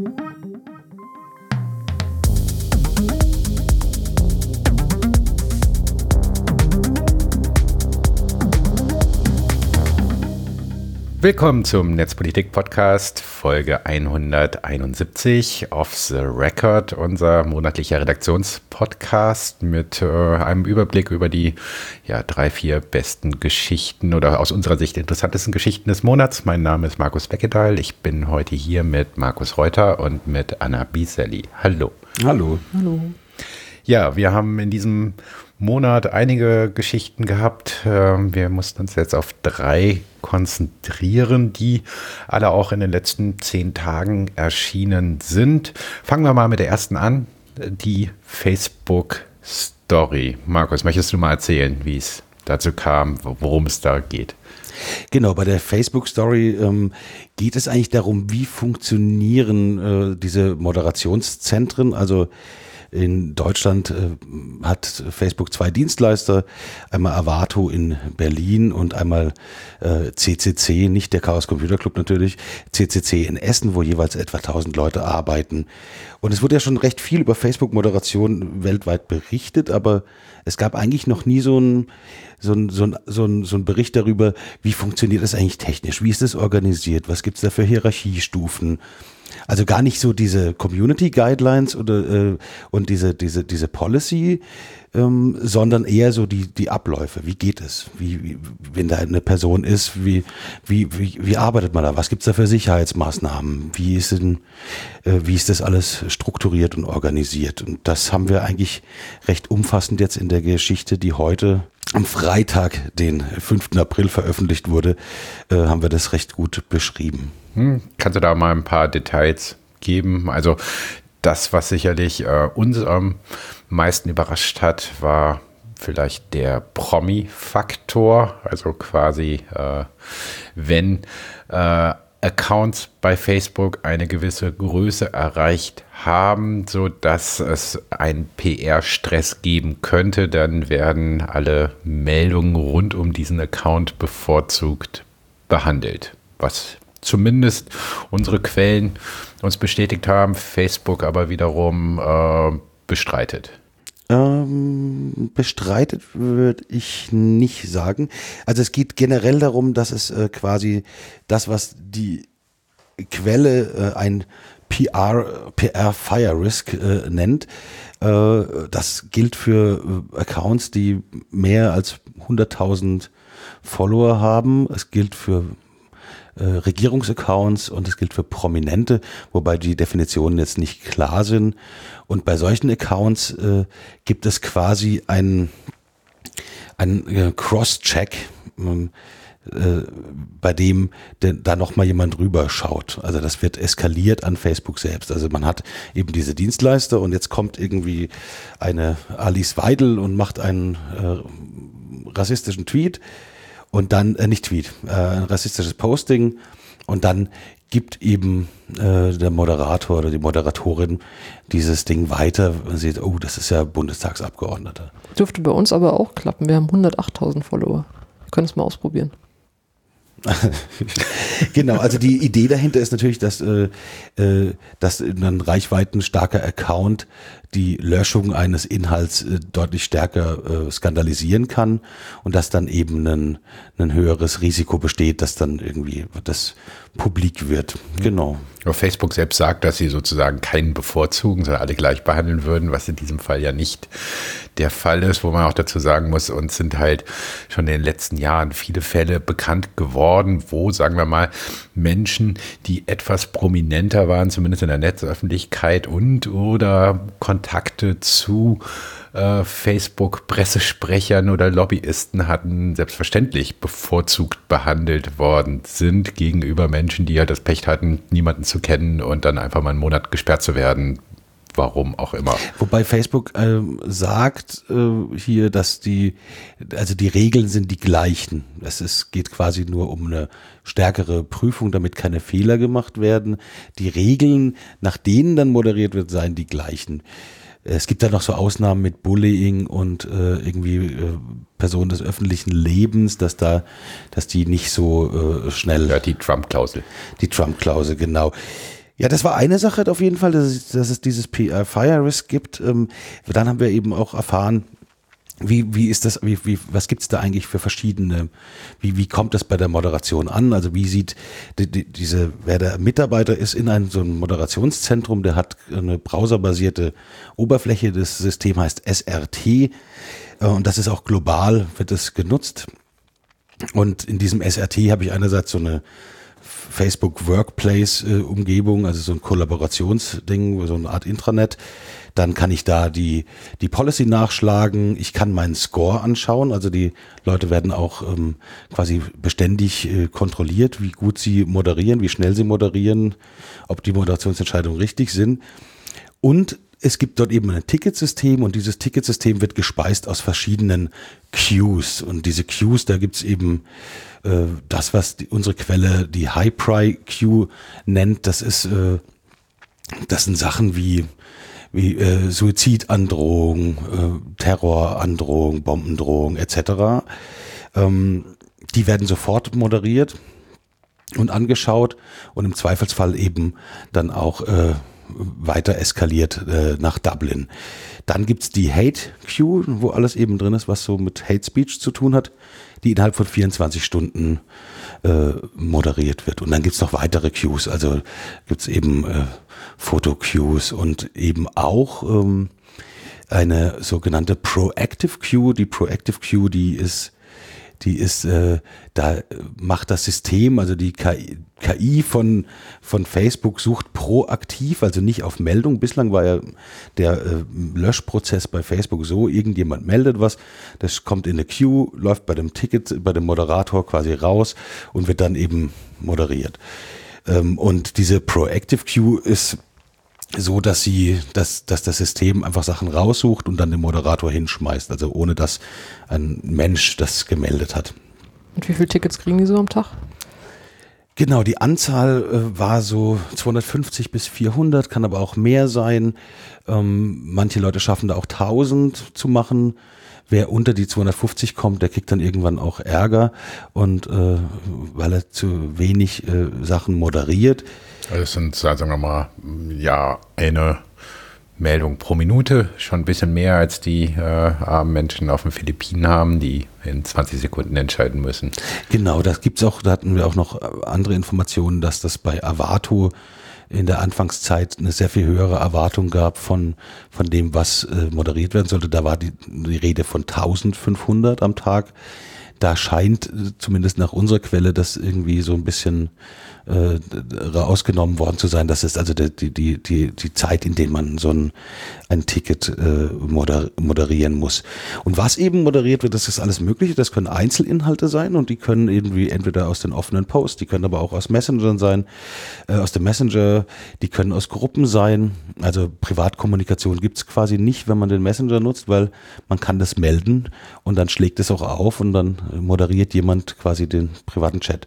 Willkommen zum Netzpolitik-Podcast, Folge 171, Off the Record, unser monatlicher Redaktionspodcast mit einem Überblick über die 3-4 besten Geschichten oder aus unserer Sicht interessantesten Geschichten des Monats. Mein Name ist Markus Beckedahl, ich bin heute hier mit Markus Reuter und mit Anna Bieselli. Hallo. Hallo. Hallo. Ja, wir haben in diesem Monat einige Geschichten gehabt. Wir mussten uns jetzt auf 3 konzentrieren, die alle auch in den letzten 10 Tagen erschienen sind. Fangen wir mal mit der ersten an, die Facebook-Story. Markus, möchtest du mal erzählen, wie es dazu kam, worum es da geht? Genau, bei der Facebook-Story geht es eigentlich darum, wie funktionieren diese Moderationszentren. Also in Deutschland hat Facebook 2 Dienstleister, einmal Avato in Berlin und einmal CCC, nicht der Chaos Computer Club natürlich, CCC in Essen, wo jeweils etwa 1000 Leute arbeiten. Und es wurde ja schon recht viel über Facebook-Moderation weltweit berichtet, aber es gab eigentlich noch nie so ein Bericht darüber, wie funktioniert das eigentlich technisch, wie ist das organisiert, was gibt es da für Hierarchiestufen. Also gar nicht so diese Community Guidelines oder und diese Policy, sondern eher so die Abläufe. Wie geht es? Wie wenn da eine Person ist, wie arbeitet man da? Was gibt's da für Sicherheitsmaßnahmen? Wie ist das alles strukturiert und organisiert? Und das haben wir eigentlich recht umfassend jetzt in der Geschichte, die heute am Freitag, den 5. April veröffentlicht wurde, haben wir das recht gut beschrieben. Kannst du da mal ein paar Details geben? Also das, was sicherlich uns am meisten überrascht hat, war vielleicht der Promi-Faktor. Also quasi, wenn Accounts bei Facebook eine gewisse Größe erreicht haben, sodass es einen PR-Stress geben könnte, dann werden alle Meldungen rund um diesen Account bevorzugt behandelt. Was zumindest unsere Quellen uns bestätigt haben, Facebook aber wiederum bestreitet. Bestreitet würde ich nicht sagen. Also es geht generell darum, dass es quasi das, was die Quelle ein PR Fire Risk nennt, das gilt für Accounts, die mehr als 100.000 Follower haben. Es gilt für Regierungsaccounts und es gilt für Prominente, wobei die Definitionen jetzt nicht klar sind. Und bei solchen Accounts gibt es quasi einen Cross-Check, bei dem da nochmal jemand drüber schaut. Also das wird eskaliert an Facebook selbst. Also man hat eben diese Dienstleister und jetzt kommt irgendwie eine Alice Weidel und macht einen rassistischen Tweet. Und dann, nicht Tweet, ein rassistisches Posting und dann gibt eben der Moderator oder die Moderatorin dieses Ding weiter und sieht, oh, das ist ja Bundestagsabgeordneter. Dürfte bei uns aber auch klappen. Wir haben 108.000 Follower. Wir können es mal ausprobieren. Genau, also die Idee dahinter ist natürlich, dass ein reichweitenstarker Account die Löschung eines Inhalts deutlich stärker skandalisieren kann und dass dann eben ein höheres Risiko besteht, dass dann irgendwie das publik wird. Genau. Aber Facebook selbst sagt, dass sie sozusagen keinen bevorzugen, sondern alle gleich behandeln würden, was in diesem Fall ja nicht der Fall ist, wo man auch dazu sagen muss, uns sind halt schon in den letzten Jahren viele Fälle bekannt geworden, wo, sagen wir mal, Menschen, die etwas prominenter waren, zumindest in der Netzöffentlichkeit und oder Kontakte zu Facebook-Pressesprechern oder Lobbyisten hatten, selbstverständlich bevorzugt behandelt worden sind gegenüber Menschen, die halt das Pech hatten, niemanden zu kennen und dann einfach mal einen Monat gesperrt zu werden. Warum auch immer. Wobei Facebook sagt hier, dass die Regeln sind die gleichen. Geht quasi nur um eine stärkere Prüfung, damit keine Fehler gemacht werden. Die Regeln, nach denen dann moderiert wird, seien die gleichen. Es gibt da noch so Ausnahmen mit Bullying und Personen des öffentlichen Lebens, dass die nicht so schnell. Ja, die Trump-Klausel. Die Trump-Klausel, genau. Ja, das war eine Sache auf jeden Fall, dass es dieses Fire Risk gibt. Dann haben wir eben auch erfahren, wie ist das, was gibt es da eigentlich für verschiedene, wie kommt das bei der Moderation an? Also wie sieht wer der Mitarbeiter ist in so einem Moderationszentrum, der hat eine browserbasierte Oberfläche, das System heißt SRT und das ist auch global, wird es genutzt. Und in diesem SRT habe ich einerseits so eine Facebook Workplace Umgebung, also so ein Kollaborationsding, so eine Art Intranet. Dann kann ich da die Policy nachschlagen. Ich kann meinen Score anschauen. Also die Leute werden auch quasi beständig kontrolliert, wie gut sie moderieren, wie schnell sie moderieren, ob die Moderationsentscheidungen richtig sind. Und es gibt dort eben ein Ticketsystem und dieses Ticketsystem wird gespeist aus verschiedenen Queues. Und diese Queues, da gibt's eben das, was unsere Quelle die High-Pry-Queue nennt. Das sind Sachen wie Suizidandrohung, Terrorandrohung, Bombendrohung etc. Die werden sofort moderiert und angeschaut und im Zweifelsfall eben dann auch weiter eskaliert nach Dublin. Dann gibt's die Hate Queue, wo alles eben drin ist, was so mit Hate Speech zu tun hat, die innerhalb von 24 Stunden moderiert wird. Und dann gibt's noch weitere Queues, also gibt's eben Foto-Queues und eben auch eine sogenannte Proactive Queue. Die Proactive Queue, da macht das System, also die KI von Facebook sucht proaktiv, also nicht auf Meldung. Bislang war ja der Löschprozess bei Facebook so, irgendjemand meldet was, das kommt in eine Queue, läuft bei dem Ticket, bei dem Moderator quasi raus und wird dann eben moderiert. Und diese Proactive Queue ist so, dass das System einfach Sachen raussucht und dann den Moderator hinschmeißt, also ohne dass ein Mensch das gemeldet hat. Und wie viele Tickets kriegen die so am Tag? Genau, die Anzahl war so 250 bis 400, kann aber auch mehr sein. Manche Leute schaffen da auch 1000 zu machen. Wer unter die 250 kommt, der kriegt dann irgendwann auch Ärger und weil er zu wenig Sachen moderiert. Das sind, sagen wir mal, ja, eine Meldung pro Minute, schon ein bisschen mehr als die armen Menschen auf den Philippinen haben, die in 20 Sekunden entscheiden müssen. Genau, das gibt's auch, da hatten wir auch noch andere Informationen, dass das bei Avato in der Anfangszeit eine sehr viel höhere Erwartung gab von dem, was moderiert werden sollte. Da war die Rede von 1500 am Tag. Da scheint zumindest nach unserer Quelle das irgendwie so ein bisschen rausgenommen worden zu sein. Das ist also die Zeit, in der man so ein Ticket moderieren muss. Und was eben moderiert wird, das ist alles Mögliche. Das können Einzelinhalte sein und die können irgendwie entweder aus den offenen Posts, die können aber auch aus Messengern sein, aus dem Messenger, die können aus Gruppen sein. Also Privatkommunikation gibt's quasi nicht, wenn man den Messenger nutzt, weil man kann das melden und dann schlägt es auch auf und dann moderiert jemand quasi den privaten Chat.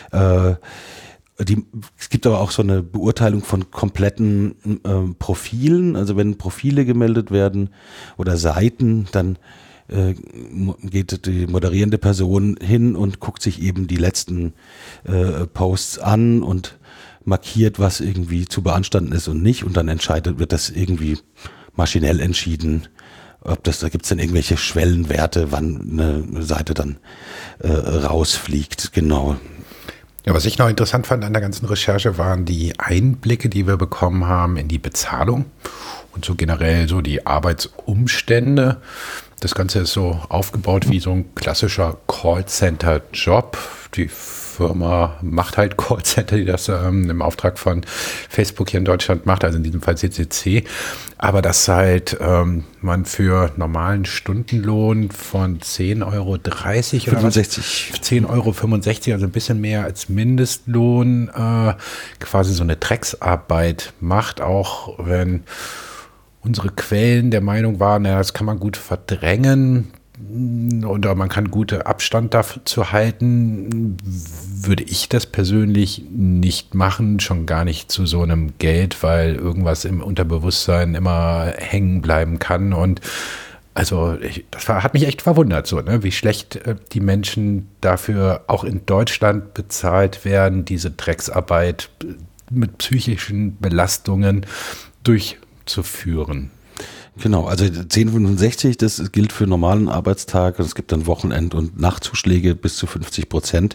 Es gibt aber auch so eine Beurteilung von kompletten Profilen. Also wenn Profile gemeldet werden oder Seiten, dann geht die moderierende Person hin und guckt sich eben die letzten Posts an und markiert, was irgendwie zu beanstanden ist und nicht. Und dann wird das irgendwie maschinell entschieden. Da gibt es dann irgendwelche Schwellenwerte, wann eine Seite dann rausfliegt. Genau. Ja, was ich noch interessant fand an der ganzen Recherche, waren die Einblicke, die wir bekommen haben in die Bezahlung und so generell so die Arbeitsumstände. Das Ganze ist so aufgebaut wie so ein klassischer Callcenter-Job. Die Firma macht halt Callcenter, die das im Auftrag von Facebook hier in Deutschland macht, also in diesem Fall CCC. Aber dass halt man für normalen Stundenlohn von 10,30 Euro oder 10,65 Euro, also ein bisschen mehr als Mindestlohn, quasi so eine Drecksarbeit macht, auch wenn unsere Quellen der Meinung waren, ja, das kann man gut verdrängen oder man kann gute Abstand dazu halten, würde ich das persönlich nicht machen, schon gar nicht zu so einem Geld, weil irgendwas im Unterbewusstsein immer hängen bleiben kann. Und also hat mich echt verwundert, so, ne, wie schlecht die Menschen dafür auch in Deutschland bezahlt werden, diese Drecksarbeit mit psychischen Belastungen durchzuführen. Genau, also 10,65, das gilt für normalen Arbeitstag. Es gibt dann Wochenend- und Nachtzuschläge bis zu 50%.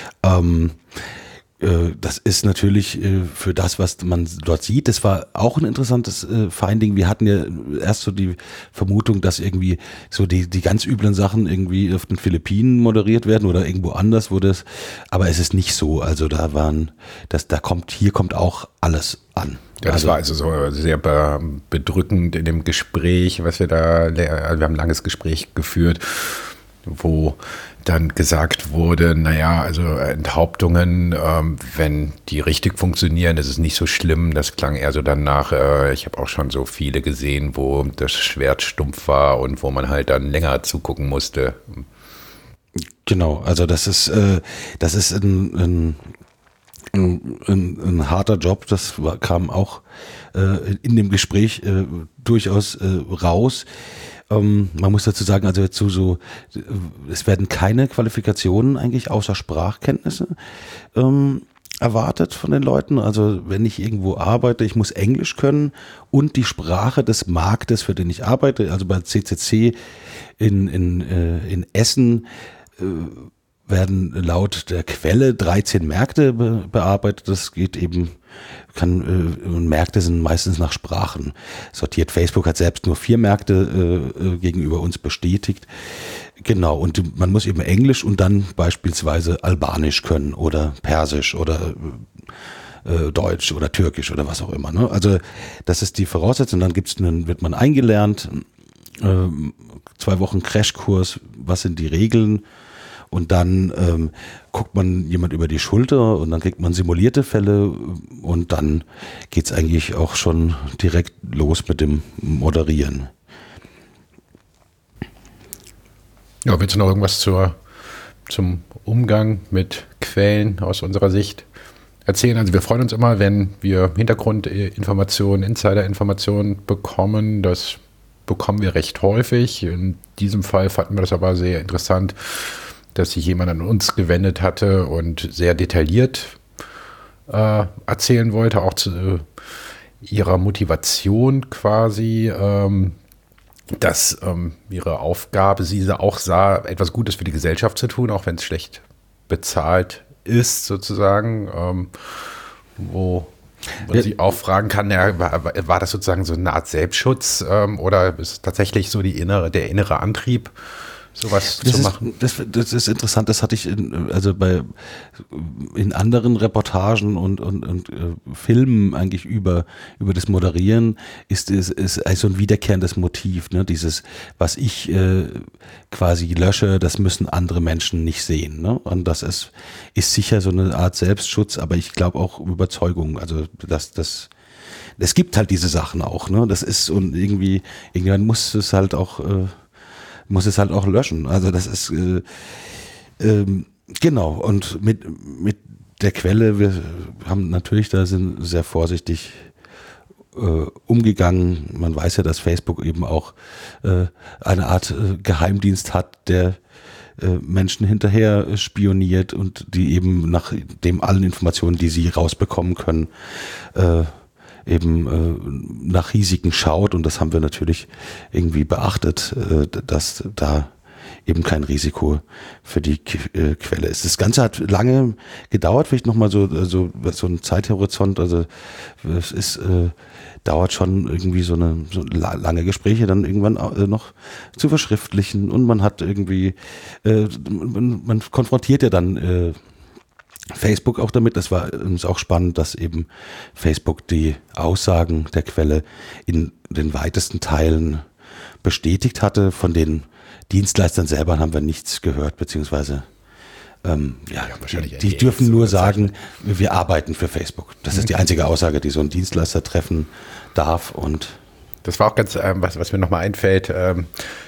Das ist natürlich für das, was man dort sieht. Das war auch ein interessantes Finding. Wir hatten ja erst so die Vermutung, dass irgendwie so die ganz üblen Sachen irgendwie auf den Philippinen moderiert werden oder irgendwo anders wurde es. Aber es ist nicht so. Also hier kommt auch alles an. Ja, das war also so sehr bedrückend in dem Gespräch, was wir wir haben ein langes Gespräch geführt, wo dann gesagt wurde, naja, also Enthauptungen, wenn die richtig funktionieren, das ist nicht so schlimm. Das klang eher so danach, ich habe auch schon so viele gesehen, wo das Schwert stumpf war und wo man halt dann länger zugucken musste. Genau, also das ist ein harter Job, das kam auch in dem Gespräch durchaus raus. Man muss dazu sagen, also jetzt es werden keine Qualifikationen eigentlich außer Sprachkenntnisse erwartet von den Leuten. Also wenn ich irgendwo arbeite, ich muss Englisch können und die Sprache des Marktes, für den ich arbeite, also bei CCC in Essen, werden laut der Quelle 13 Märkte bearbeitet. Das geht eben, Märkte sind meistens nach Sprachen sortiert. Facebook hat selbst nur 4 Märkte gegenüber uns bestätigt. Genau, und man muss eben Englisch und dann beispielsweise Albanisch können oder Persisch oder Deutsch oder Türkisch oder was auch immer. Ne? Also das ist die Voraussetzung. Dann wird man eingelernt, 2 Wochen Crashkurs, was sind die Regeln? Und dann guckt man jemand über die Schulter und dann kriegt man simulierte Fälle und dann geht's eigentlich auch schon direkt los mit dem Moderieren. Ja, willst du noch irgendwas zum Umgang mit Quellen aus unserer Sicht erzählen? Also wir freuen uns immer, wenn wir Hintergrundinformationen, Insiderinformationen bekommen. Das bekommen wir recht häufig. In diesem Fall fanden wir das aber sehr interessant, dass sich jemand an uns gewendet hatte und sehr detailliert erzählen wollte, auch zu ihrer Motivation quasi, dass ihre Aufgabe, sie auch sah, etwas Gutes für die Gesellschaft zu tun, auch wenn es schlecht bezahlt ist sozusagen, wo man sich auch fragen kann, ja, war das sozusagen so eine Art Selbstschutz oder ist es tatsächlich so der innere Antrieb, sowas zu machen? Das ist interessant, das hatte ich in anderen Reportagen und Filmen eigentlich über das Moderieren ist also ein wiederkehrendes Motiv, ne? Dieses, was ich quasi lösche, das müssen andere Menschen nicht sehen, ne? Und das ist sicher so eine Art Selbstschutz, aber ich glaube auch Überzeugung, also es gibt halt diese Sachen auch, ne? Das ist und irgendwann muss es halt auch löschen. Also das ist genau. Und mit der Quelle, wir haben natürlich sind sehr vorsichtig umgegangen. Man weiß ja, dass Facebook eben auch eine Art Geheimdienst hat, der Menschen hinterher spioniert und die eben nach dem allen Informationen, die sie rausbekommen können, eben nach Risiken schaut, und das haben wir natürlich irgendwie beachtet, dass da eben kein Risiko für die Quelle ist. Das Ganze hat lange gedauert, vielleicht nochmal so ein Zeithorizont, also es dauert schon irgendwie so lange Gespräche dann irgendwann noch zu verschriftlichen, und man hat irgendwie, man konfrontiert ja dann Facebook auch damit. Das war uns auch spannend, dass eben Facebook die Aussagen der Quelle in den weitesten Teilen bestätigt hatte. Von den Dienstleistern selber haben wir nichts gehört, beziehungsweise die dürfen nur sagen, wir arbeiten für Facebook. Das ist die einzige Aussage, die so ein Dienstleister treffen darf. Und das war auch ganz, was mir nochmal einfällt,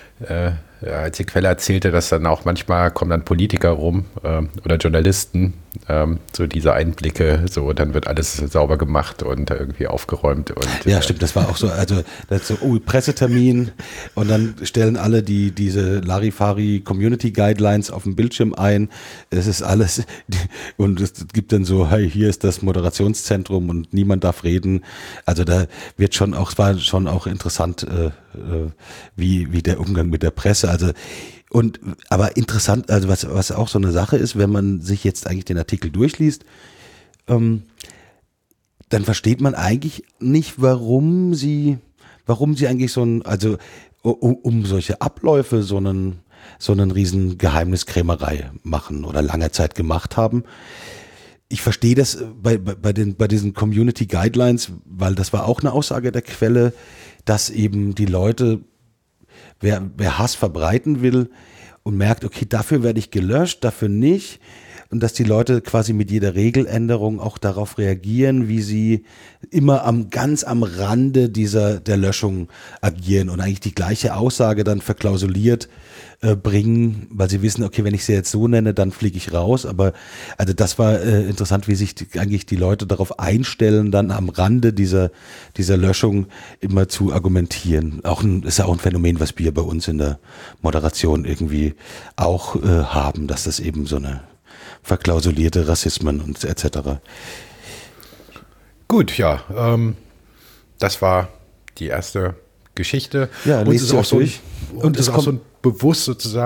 als die Quelle erzählte, dass dann auch manchmal kommen dann Politiker rum oder Journalisten so diese Einblicke, so dann wird alles sauber gemacht und irgendwie aufgeräumt. Und, ja, stimmt, das war auch so, also das so, Pressetermin und dann stellen alle diese Larifari Community Guidelines auf dem Bildschirm ein. Es ist alles und es gibt dann so, hey, hier ist das Moderationszentrum und niemand darf reden. Also da wird schon auch, es war schon auch interessant, wie der Umgang mit der Presse, also aber interessant, also was auch so eine Sache ist, wenn man sich jetzt eigentlich den Artikel durchliest, dann versteht man eigentlich nicht, warum sie eigentlich also um solche Abläufe so einen riesen Geheimniskrämerei machen oder lange Zeit gemacht haben. Ich verstehe das bei diesen Community Guidelines, weil das war auch eine Aussage der Quelle, dass eben die Leute, wer Hass verbreiten will und merkt, okay, dafür werde ich gelöscht, dafür nicht, und dass die Leute quasi mit jeder Regeländerung auch darauf reagieren, wie sie immer ganz am Rande der Löschung agieren und eigentlich die gleiche Aussage dann verklausuliert bringen, weil sie wissen, okay, wenn ich sie jetzt so nenne, dann fliege ich raus. Aber also das war interessant, wie sich eigentlich die Leute darauf einstellen, dann am Rande dieser Löschung immer zu argumentieren. Ist ja auch ein Phänomen, was wir bei uns in der Moderation irgendwie auch haben, dass das eben so eine verklausulierte Rassismen und etc. Gut, ja, das war die erste Geschichte. Ja, und es ist auch so durch. Und es ist auch so bewusst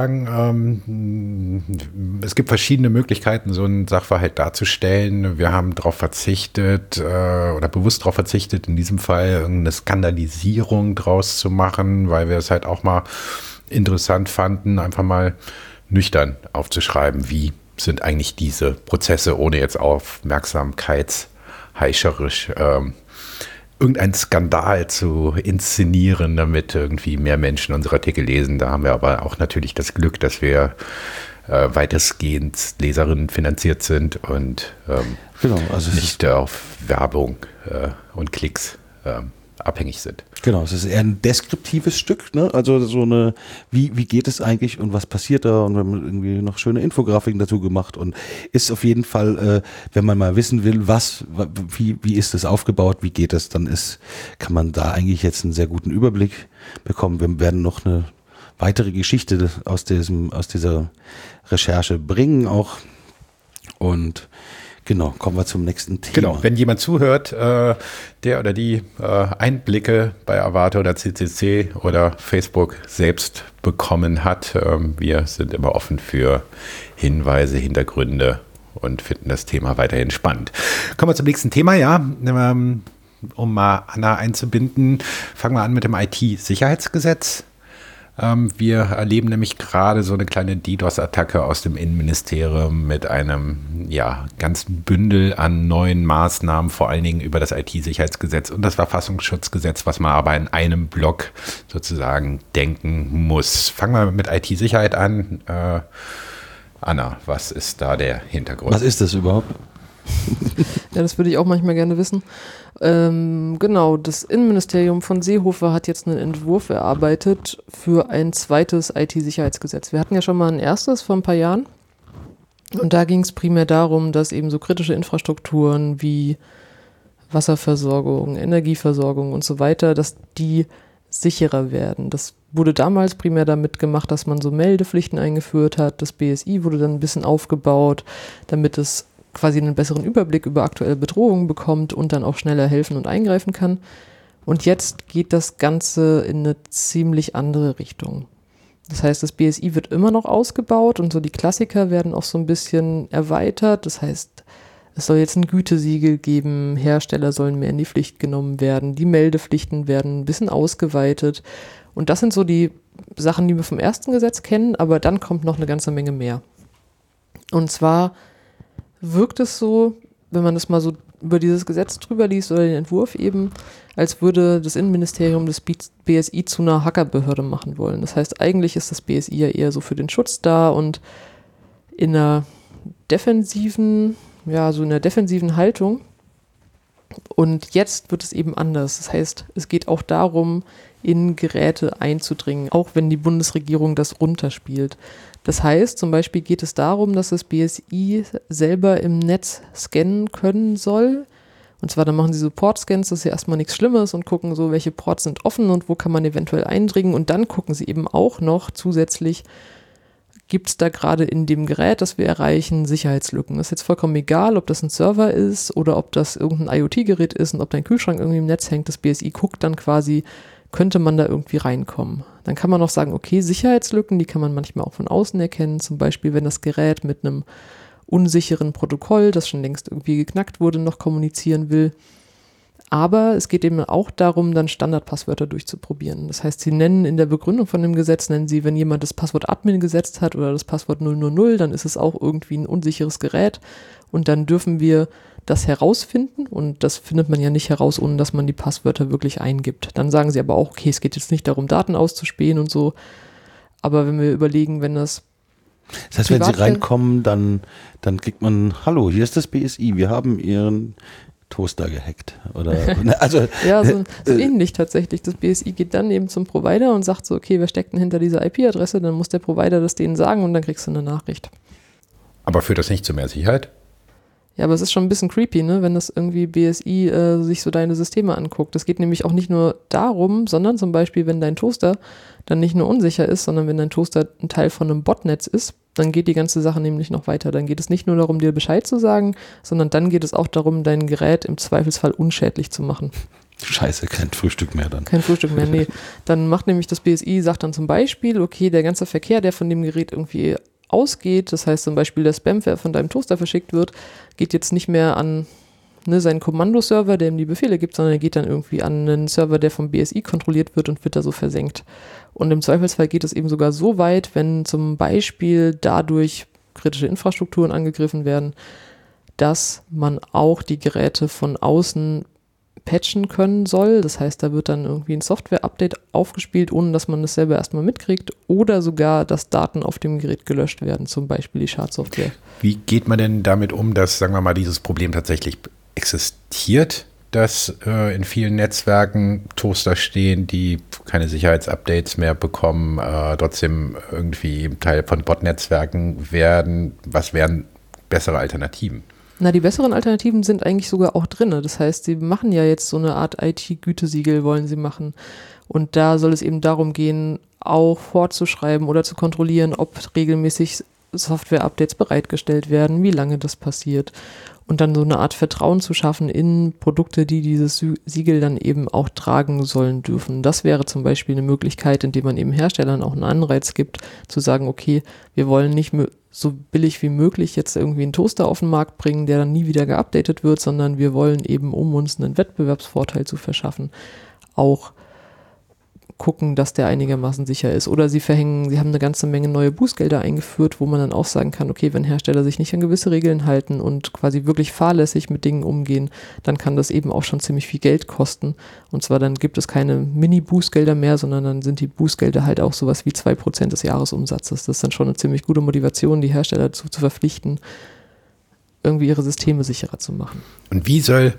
sozusagen, es gibt verschiedene Möglichkeiten, so einen Sachverhalt darzustellen. Wir haben darauf verzichtet oder bewusst darauf verzichtet, in diesem Fall irgendeine Skandalisierung draus zu machen, weil wir es halt auch mal interessant fanden, einfach mal nüchtern aufzuschreiben, wie sind eigentlich diese Prozesse, ohne jetzt aufmerksamkeitsheischerisch irgendeinen Skandal zu inszenieren, damit irgendwie mehr Menschen unsere Artikel lesen. Da haben wir aber auch natürlich das Glück, dass wir weitestgehend Leserinnen finanziert sind und nicht auf Werbung und Klicks abhängig sind. Genau, es ist eher ein deskriptives Stück, ne? Also so eine, wie geht es eigentlich und was passiert da, und wir haben irgendwie noch schöne Infografiken dazu gemacht und ist auf jeden Fall, wenn man mal wissen will, wie ist es aufgebaut, wie geht es, dann kann man da eigentlich jetzt einen sehr guten Überblick bekommen. Wir werden noch eine weitere Geschichte aus dieser Recherche bringen auch, und genau, kommen wir zum nächsten Thema. Genau, wenn jemand zuhört, der oder die Einblicke bei Avate oder CCC oder Facebook selbst bekommen hat, wir sind immer offen für Hinweise, Hintergründe und finden das Thema weiterhin spannend. Kommen wir zum nächsten Thema, ja. Um mal Anna einzubinden, fangen wir an mit dem IT-Sicherheitsgesetz. Wir erleben nämlich gerade so eine kleine DDoS-Attacke aus dem Innenministerium mit einem ganzen Bündel an neuen Maßnahmen, vor allen Dingen über das IT-Sicherheitsgesetz und das Verfassungsschutzgesetz, was man aber in einem Block sozusagen denken muss. Fangen wir mit IT-Sicherheit an. Anna, was ist da der Hintergrund? Was ist das überhaupt? Ja, das würde ich auch manchmal gerne wissen. Genau, das Innenministerium von Seehofer hat jetzt einen Entwurf erarbeitet für ein zweites IT-Sicherheitsgesetz. Wir hatten ja schon mal ein erstes vor ein paar Jahren. Und da ging es primär darum, dass eben so kritische Infrastrukturen wie Wasserversorgung, Energieversorgung und so weiter, dass die sicherer werden. Das wurde damals primär damit gemacht, dass man so Meldepflichten eingeführt hat. Das BSI wurde dann ein bisschen aufgebaut, damit es quasi einen besseren Überblick über aktuelle Bedrohungen bekommt und dann auch schneller helfen und eingreifen kann. Und jetzt geht das Ganze in eine ziemlich andere Richtung. Das heißt, das BSI wird immer noch ausgebaut und so die Klassiker werden auch so ein bisschen erweitert. Das heißt, es soll jetzt ein Gütesiegel geben, Hersteller sollen mehr in die Pflicht genommen werden, die Meldepflichten werden ein bisschen ausgeweitet. Und das sind so die Sachen, die wir vom ersten Gesetz kennen, aber dann kommt noch eine ganze Menge mehr. Und zwar wirkt es so, wenn man das mal so über dieses Gesetz drüber liest oder den Entwurf eben, als würde das Innenministerium das BSI zu einer Hackerbehörde machen wollen. Das heißt, eigentlich ist das BSI ja eher so für den Schutz da und in einer defensiven Haltung. Und jetzt wird es eben anders. Das heißt, es geht auch darum, in Geräte einzudringen, auch wenn die Bundesregierung das runterspielt. Das heißt, zum Beispiel geht es darum, dass das BSI selber im Netz scannen können soll. Und zwar dann machen sie so Port-Scans, das ist ja erstmal nichts Schlimmes und gucken so, welche Ports sind offen und wo kann man eventuell eindringen. Und dann gucken sie eben auch noch zusätzlich, gibt es da gerade in dem Gerät, das wir erreichen, Sicherheitslücken. Das ist jetzt vollkommen egal, ob das ein Server ist oder ob das irgendein IoT-Gerät ist und ob dein Kühlschrank irgendwie im Netz hängt. Das BSI guckt dann quasi, könnte man da irgendwie reinkommen. Dann kann man auch sagen, okay, Sicherheitslücken, die kann man manchmal auch von außen erkennen. Zum Beispiel, wenn das Gerät mit einem unsicheren Protokoll, das schon längst irgendwie geknackt wurde, noch kommunizieren will. Aber es geht eben auch darum, dann Standardpasswörter durchzuprobieren. Das heißt, sie nennen in der Begründung von dem Gesetz, nennen sie, wenn jemand das Passwort Admin gesetzt hat oder das Passwort 000, dann ist es auch irgendwie ein unsicheres Gerät und dann dürfen wir das herausfinden und das findet man ja nicht heraus, ohne dass man die Passwörter wirklich eingibt. Dann sagen sie aber auch, okay, es geht jetzt nicht darum, Daten auszuspähen und so, aber wenn wir überlegen, wenn das heißt, wenn Sie reinkommen, dann kriegt man, hallo, hier ist das BSI, wir haben Ihren Toaster gehackt. Oder, also, ja, so ähnlich tatsächlich. Das BSI geht dann eben zum Provider und sagt so, okay, wer steckt denn hinter dieser IP-Adresse? Dann muss der Provider das denen sagen und dann kriegst du eine Nachricht. Aber führt das nicht zu mehr Sicherheit? Ja, aber es ist schon ein bisschen creepy, ne, wenn das irgendwie BSI sich so deine Systeme anguckt. Es geht nämlich auch nicht nur darum, sondern zum Beispiel, wenn dein Toaster dann nicht nur unsicher ist, sondern wenn dein Toaster ein Teil von einem Botnetz ist, dann geht die ganze Sache nämlich noch weiter. Dann geht es nicht nur darum, dir Bescheid zu sagen, sondern dann geht es auch darum, dein Gerät im Zweifelsfall unschädlich zu machen. Scheiße, kein Frühstück mehr dann. Kein Frühstück mehr, nee. Dann macht nämlich das BSI, sagt dann zum Beispiel, okay, der ganze Verkehr, der von dem Gerät irgendwie ausgeht, das heißt zum Beispiel der Spam, der von deinem Toaster verschickt wird, geht jetzt nicht mehr an seinen Kommandoserver, der ihm die Befehle gibt, sondern er geht dann irgendwie an einen Server, der vom BSI kontrolliert wird und wird da so versenkt. Und im Zweifelsfall geht es eben sogar so weit, wenn zum Beispiel dadurch kritische Infrastrukturen angegriffen werden, dass man auch die Geräte von außen patchen können soll. Das heißt, da wird dann irgendwie ein Software-Update aufgespielt, ohne dass man das selber erstmal mitkriegt. Oder sogar, dass Daten auf dem Gerät gelöscht werden, zum Beispiel die Schadsoftware. Wie geht man denn damit um, dass, sagen wir mal, dieses Problem tatsächlich existiert, dass in vielen Netzwerken Toaster stehen, die keine Sicherheitsupdates mehr bekommen, trotzdem irgendwie Teil von Bot-Netzwerken werden? Was wären bessere Alternativen? Na, die besseren Alternativen sind eigentlich sogar auch drin. Das heißt, sie machen ja jetzt so eine Art IT-Gütesiegel, wollen sie machen. Und da soll es eben darum gehen, auch fortzuschreiben oder zu kontrollieren, ob regelmäßig Software-Updates bereitgestellt werden, wie lange das passiert. Und dann so eine Art Vertrauen zu schaffen in Produkte, die dieses Siegel dann eben auch tragen sollen dürfen. Das wäre zum Beispiel eine Möglichkeit, indem man eben Herstellern auch einen Anreiz gibt, zu sagen, okay, wir wollen nicht so billig wie möglich jetzt irgendwie einen Toaster auf den Markt bringen, der dann nie wieder geupdatet wird, sondern wir wollen eben, um uns einen Wettbewerbsvorteil zu verschaffen, auch gucken, dass der einigermaßen sicher ist. Oder sie haben eine ganze Menge neue Bußgelder eingeführt, wo man dann auch sagen kann, okay, wenn Hersteller sich nicht an gewisse Regeln halten und quasi wirklich fahrlässig mit Dingen umgehen, dann kann das eben auch schon ziemlich viel Geld kosten. Und zwar dann gibt es keine Mini-Bußgelder mehr, sondern dann sind die Bußgelder halt auch sowas wie 2% des Jahresumsatzes. Das ist dann schon eine ziemlich gute Motivation, die Hersteller dazu zu verpflichten, irgendwie ihre Systeme sicherer zu machen. Und wie soll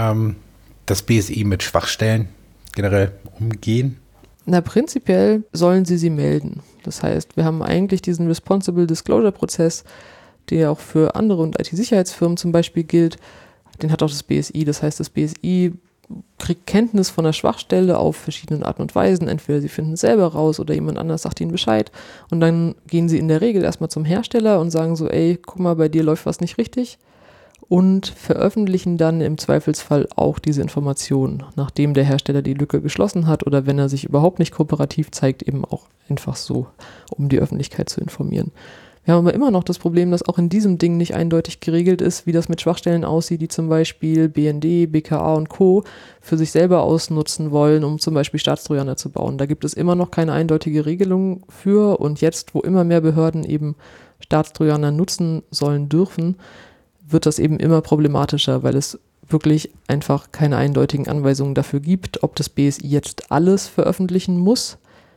das BSI mit Schwachstellen generell umgehen? Na, prinzipiell sollen sie melden. Das heißt, wir haben eigentlich diesen Responsible Disclosure Prozess, der auch für andere und IT-Sicherheitsfirmen zum Beispiel gilt. Den hat auch das BSI. Das heißt, das BSI kriegt Kenntnis von der Schwachstelle auf verschiedenen Arten und Weisen. Entweder sie finden es selber raus oder jemand anders sagt ihnen Bescheid. Und dann gehen sie in der Regel erstmal zum Hersteller und sagen so, ey, guck mal, bei dir läuft was nicht richtig. Und veröffentlichen dann im Zweifelsfall auch diese Informationen, nachdem der Hersteller die Lücke geschlossen hat oder wenn er sich überhaupt nicht kooperativ zeigt, eben auch einfach so, um die Öffentlichkeit zu informieren. Wir haben aber immer noch das Problem, dass auch in diesem Ding nicht eindeutig geregelt ist, wie das mit Schwachstellen aussieht, die zum Beispiel BND, BKA und Co. für sich selber ausnutzen wollen, um zum Beispiel Staatstrojaner zu bauen. Da gibt es immer noch keine eindeutige Regelung für und jetzt, wo immer mehr Behörden eben Staatstrojaner nutzen sollen dürfen, wird das eben immer problematischer, weil es wirklich einfach keine eindeutigen Anweisungen dafür gibt, ob das BSI jetzt alles veröffentlichen muss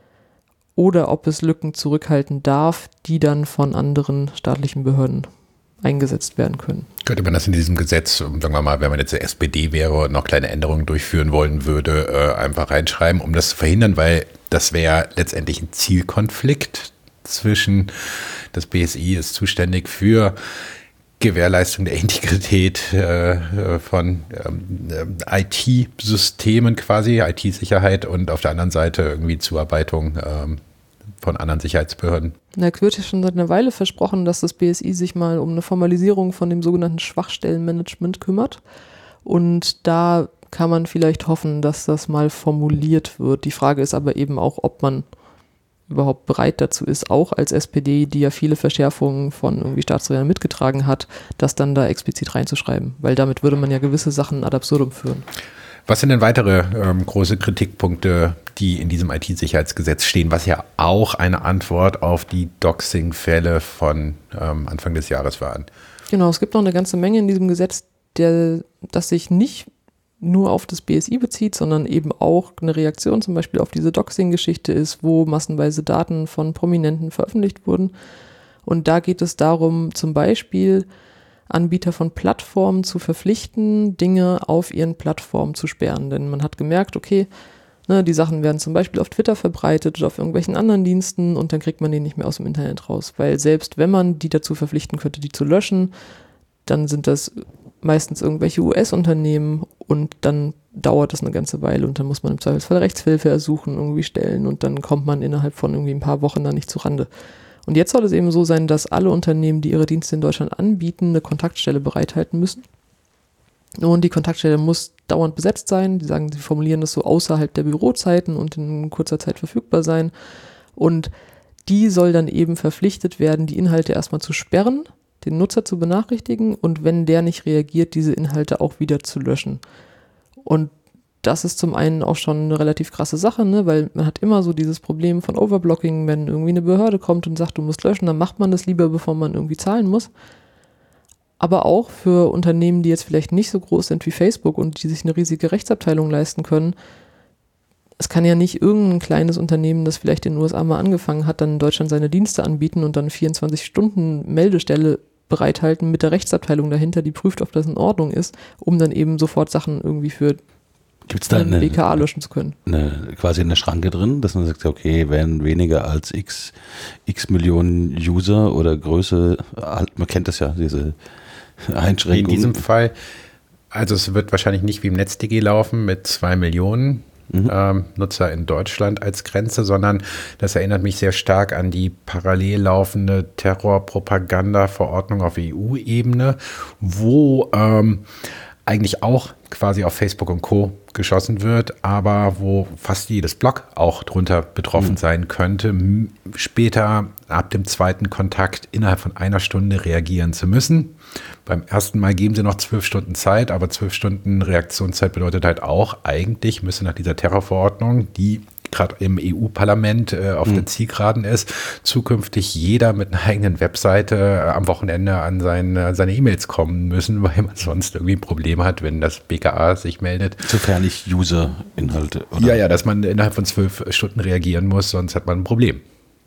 oder ob es Lücken zurückhalten darf, die dann von anderen staatlichen Behörden eingesetzt werden können. Könnte man das in diesem Gesetz, sagen wir mal, wenn man jetzt der SPD wäre und noch kleine Änderungen durchführen wollen würde, einfach reinschreiben, um das zu verhindern, weil das wäre letztendlich ein Zielkonflikt, zwischen das BSI ist zuständig für Gewährleistung der Integrität von IT-Systemen quasi, IT-Sicherheit und auf der anderen Seite irgendwie Zuarbeitung von anderen Sicherheitsbehörden. Na, Quirt hat schon seit einer Weile versprochen, dass das BSI sich mal um eine Formalisierung von dem sogenannten Schwachstellenmanagement kümmert. Und da kann man vielleicht hoffen, dass das mal formuliert wird. Die Frage ist aber eben auch, ob man überhaupt bereit dazu ist, auch als SPD, die ja viele Verschärfungen von irgendwie Staatstrojanern mitgetragen hat, das dann da explizit reinzuschreiben. Weil damit würde man ja gewisse Sachen ad absurdum führen. Was sind denn weitere große Kritikpunkte, die in diesem IT-Sicherheitsgesetz stehen, was ja auch eine Antwort auf die Doxing-Fälle von Anfang des Jahres waren? Genau, es gibt noch eine ganze Menge in diesem Gesetz, das sich nicht nur auf das BSI bezieht, sondern eben auch eine Reaktion zum Beispiel auf diese Doxing-Geschichte ist, wo massenweise Daten von Prominenten veröffentlicht wurden. Und da geht es darum, zum Beispiel Anbieter von Plattformen zu verpflichten, Dinge auf ihren Plattformen zu sperren. Denn man hat gemerkt, okay, die Sachen werden zum Beispiel auf Twitter verbreitet oder auf irgendwelchen anderen Diensten und dann kriegt man die nicht mehr aus dem Internet raus. Weil selbst wenn man die dazu verpflichten könnte, die zu löschen, dann sind das meistens irgendwelche US-Unternehmen und dann dauert das eine ganze Weile und dann muss man im Zweifelsfall Rechtshilfe ersuchen, irgendwie stellen und dann kommt man innerhalb von irgendwie ein paar Wochen da nicht zurande. Und jetzt soll es eben so sein, dass alle Unternehmen, die ihre Dienste in Deutschland anbieten, eine Kontaktstelle bereithalten müssen. Und die Kontaktstelle muss dauernd besetzt sein. Die sagen, sie formulieren das so außerhalb der Bürozeiten und in kurzer Zeit verfügbar sein. Und die soll dann eben verpflichtet werden, die Inhalte erstmal zu sperren, den Nutzer zu benachrichtigen und wenn der nicht reagiert, diese Inhalte auch wieder zu löschen. Und das ist zum einen auch schon eine relativ krasse Sache, ne? Weil man hat immer so dieses Problem von Overblocking, wenn irgendwie eine Behörde kommt und sagt, du musst löschen, dann macht man das lieber, bevor man irgendwie zahlen muss. Aber auch für Unternehmen, die jetzt vielleicht nicht so groß sind wie Facebook und die sich eine riesige Rechtsabteilung leisten können, es kann ja nicht irgendein kleines Unternehmen, das vielleicht in den USA mal angefangen hat, dann in Deutschland seine Dienste anbieten und dann 24-Stunden-Meldestelle bereithalten mit der Rechtsabteilung dahinter, die prüft, ob das in Ordnung ist, um dann eben sofort Sachen irgendwie für Gibt's da eine BKA löschen zu können. Quasi eine Schranke drin, dass man sagt, okay, wenn weniger als x Millionen User oder Größe, man kennt das ja, diese Einschränkungen. In diesem Fall, also es wird wahrscheinlich nicht wie im NetzDG laufen mit 2 Millionen Nutzer in Deutschland als Grenze, sondern das erinnert mich sehr stark an die parallel laufende Terrorpropaganda-Verordnung auf EU-Ebene, wo eigentlich auch quasi auf Facebook und Co. geschossen wird, aber wo fast jedes Blog auch drunter betroffen sein könnte, später ab dem zweiten Kontakt innerhalb von einer Stunde reagieren zu müssen. Beim ersten Mal geben sie noch 12 Stunden Zeit, aber 12 Stunden Reaktionszeit bedeutet halt auch, eigentlich müsste nach dieser Terrorverordnung, die gerade im EU-Parlament auf der Zielgeraden ist, zukünftig jeder mit einer eigenen Webseite am Wochenende an seine E-Mails kommen müssen, weil man sonst irgendwie ein Problem hat, wenn das BKA sich meldet. Sofern nicht User-Inhalte. Ja, dass man innerhalb von 12 Stunden reagieren muss, sonst hat man ein Problem.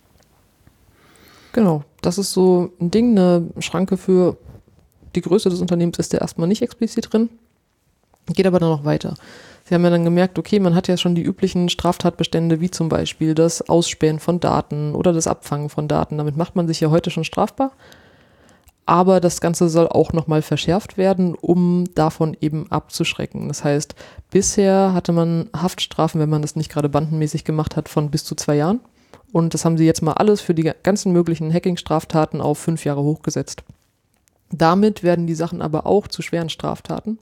Genau, das ist so ein Ding, eine Schranke für die Größe des Unternehmens ist da erstmal nicht explizit drin, geht aber dann noch weiter. Sie haben ja dann gemerkt, okay, man hat ja schon die üblichen Straftatbestände, wie zum Beispiel das Ausspähen von Daten oder das Abfangen von Daten. Damit macht man sich ja heute schon strafbar. Aber das Ganze soll auch nochmal verschärft werden, um davon eben abzuschrecken. Das heißt, bisher hatte man Haftstrafen, wenn man das nicht gerade bandenmäßig gemacht hat, von bis zu 2 Jahren. Und das haben sie jetzt mal alles für die ganzen möglichen Hacking-Straftaten auf 5 Jahre hochgesetzt. Damit werden die Sachen aber auch zu schweren Straftaten.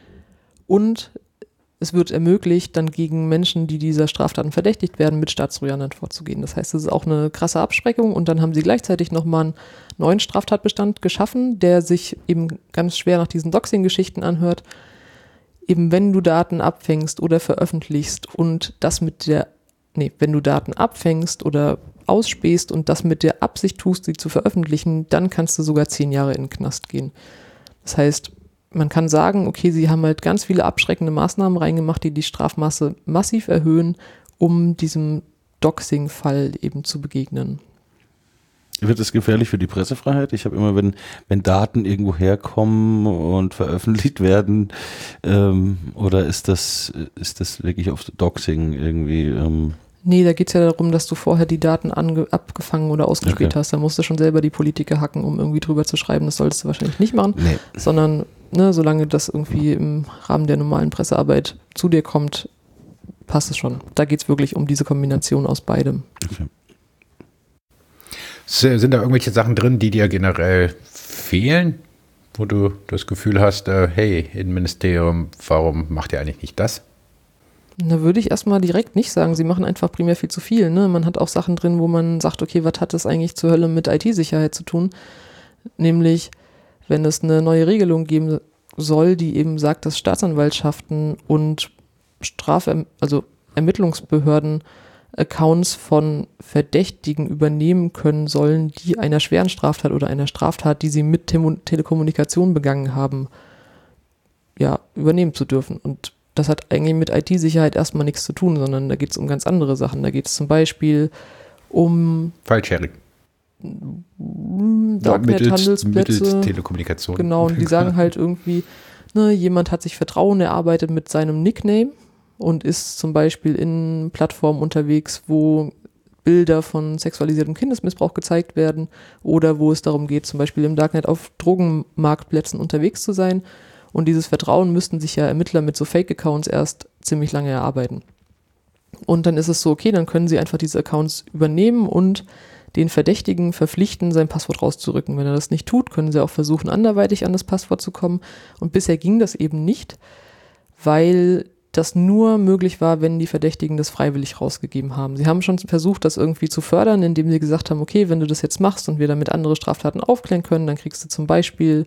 Und es wird ermöglicht, dann gegen Menschen, die dieser Straftaten verdächtigt werden, mit Staatstrojanern vorzugehen. Das heißt, das ist auch eine krasse Abschreckung und dann haben sie gleichzeitig nochmal einen neuen Straftatbestand geschaffen, der sich eben ganz schwer nach diesen Doxing-Geschichten anhört. Eben wenn du Daten abfängst oder veröffentlichst und das wenn du Daten abfängst oder ausspähst und das mit der Absicht tust, sie zu veröffentlichen, dann kannst du sogar 10 Jahre in den Knast gehen. Das heißt, man kann sagen, okay, sie haben halt ganz viele abschreckende Maßnahmen reingemacht, die die Strafmaße massiv erhöhen, um diesem Doxing-Fall eben zu begegnen. Wird es gefährlich für die Pressefreiheit? Ich habe immer, wenn Daten irgendwo herkommen und veröffentlicht werden, oder ist das wirklich auf Doxing irgendwie? Nee, da geht es ja darum, dass du vorher die Daten abgefangen oder ausgespielt hast. Da musst du schon selber die Politiker hacken, um irgendwie drüber zu schreiben. Das solltest du wahrscheinlich nicht machen, sondern solange das irgendwie im Rahmen der normalen Pressearbeit zu dir kommt, passt es schon. Da geht es wirklich um diese Kombination aus beidem. Okay. Sind da irgendwelche Sachen drin, die dir generell fehlen, wo du das Gefühl hast, hey, Innenministerium, warum macht ihr eigentlich nicht das? Da würde ich erstmal direkt nicht sagen, sie machen einfach primär viel zu viel. Ne? Man hat auch Sachen drin, wo man sagt, okay, was hat das eigentlich zur Hölle mit IT-Sicherheit zu tun? Nämlich, wenn es eine neue Regelung geben soll, die eben sagt, dass Staatsanwaltschaften und Ermittlungsbehörden Accounts von Verdächtigen übernehmen können sollen, die einer schweren Straftat oder einer Straftat, die sie mit Telekommunikation begangen haben, übernehmen zu dürfen. Und das hat eigentlich mit IT-Sicherheit erstmal nichts zu tun, sondern da geht es um ganz andere Sachen. Da geht es zum Beispiel um File-Sharing. Darknet-Handelsplätze. Mittels Telekommunikation. Genau, und die sagen halt irgendwie, jemand hat sich Vertrauen erarbeitet mit seinem Nickname und ist zum Beispiel in Plattformen unterwegs, wo Bilder von sexualisiertem Kindesmissbrauch gezeigt werden oder wo es darum geht, zum Beispiel im Darknet auf Drogenmarktplätzen unterwegs zu sein. Und dieses Vertrauen müssten sich ja Ermittler mit so Fake-Accounts erst ziemlich lange erarbeiten. Und dann ist es so, okay, dann können sie einfach diese Accounts übernehmen und den Verdächtigen verpflichten, sein Passwort rauszurücken. Wenn er das nicht tut, können sie auch versuchen, anderweitig an das Passwort zu kommen. Und bisher ging das eben nicht, weil das nur möglich war, wenn die Verdächtigen das freiwillig rausgegeben haben. Sie haben schon versucht, das irgendwie zu fördern, indem sie gesagt haben, okay, wenn du das jetzt machst und wir damit andere Straftaten aufklären können, dann kriegst du zum Beispiel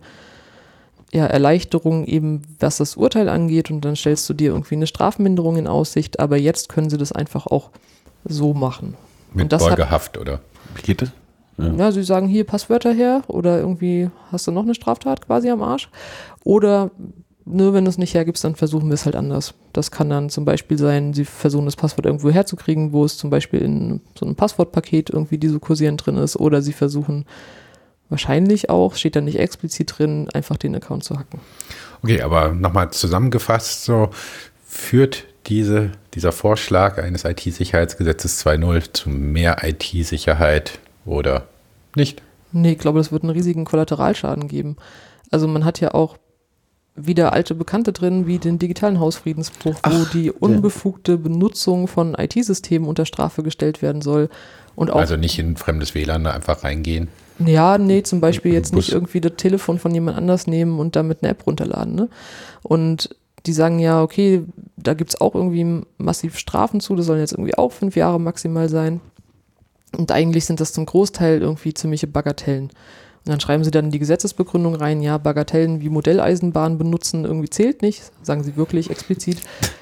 Erleichterung eben, was das Urteil angeht, und dann stellst du dir irgendwie eine Strafminderung in Aussicht, aber jetzt können sie das einfach auch so machen. Mit Beugehaft, oder? Wie geht das? Ja, sie sagen hier Passwörter her oder irgendwie hast du noch eine Straftat quasi am Arsch. Oder nur wenn du es nicht hergibst, dann versuchen wir es halt anders. Das kann dann zum Beispiel sein, sie versuchen das Passwort irgendwo herzukriegen, wo es zum Beispiel in so einem Passwortpaket irgendwie die so kursierend drin ist, oder sie versuchen wahrscheinlich auch, steht da nicht explizit drin, einfach den Account zu hacken. Okay, aber nochmal zusammengefasst, so führt dieser Vorschlag eines IT-Sicherheitsgesetzes 2.0 zu mehr IT-Sicherheit oder nicht? Nee, ich glaube, das wird einen riesigen Kollateralschaden geben. Also man hat ja auch wieder alte Bekannte drin, wie den digitalen Hausfriedensbruch, wo die unbefugte Benutzung von IT-Systemen unter Strafe gestellt werden soll. Und auch, also nicht in ein fremdes WLAN einfach reingehen? Ja, nee, zum Beispiel jetzt nicht irgendwie das Telefon von jemand anders nehmen und damit eine App runterladen. Ne? Und die sagen ja, okay, da gibt es auch irgendwie massiv Strafen zu, das sollen jetzt irgendwie auch 5 Jahre maximal sein. Und eigentlich sind das zum Großteil irgendwie ziemliche Bagatellen. Und dann schreiben sie dann in die Gesetzesbegründung rein, ja, Bagatellen wie Modelleisenbahn benutzen irgendwie zählt nicht, sagen sie wirklich explizit.